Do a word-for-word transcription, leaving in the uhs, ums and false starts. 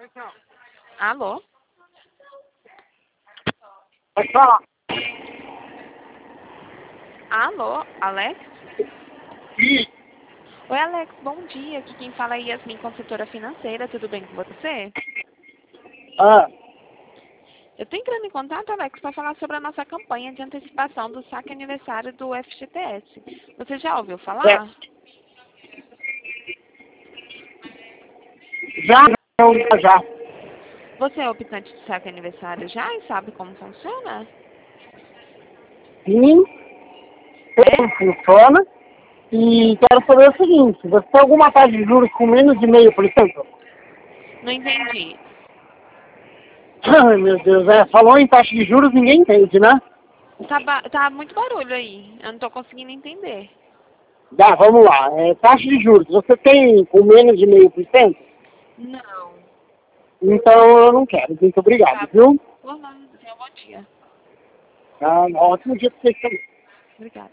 Alô? Pode falar. Alô, Alex? Sim. Oi, Alex, bom dia. Aqui quem fala é Yasmin, consultora financeira. Tudo bem com você? Ah, Eu tô entrando em contato, Alex, para falar sobre a nossa campanha de antecipação do saque aniversário do F G T S. Você já ouviu é. falar? Já, já, já. Você é optante de saque aniversário já e sabe como funciona? Sim, como É? funciona. E quero saber o seguinte, você tem alguma taxa de juros com menos de meio por cento? Não entendi. Ai, meu Deus, é, falou em taxa de juros, ninguém entende, né? Tá, ba- tá muito barulho aí. Eu não tô conseguindo entender. Dá, vamos lá. É, taxa de juros, você tem com menos de meio por cento? Não. Então eu não quero, muito obrigado, Tá. viu? Por nada. Tenha um bom dia. Ah, um ótimo dia pra vocês também. Obrigada.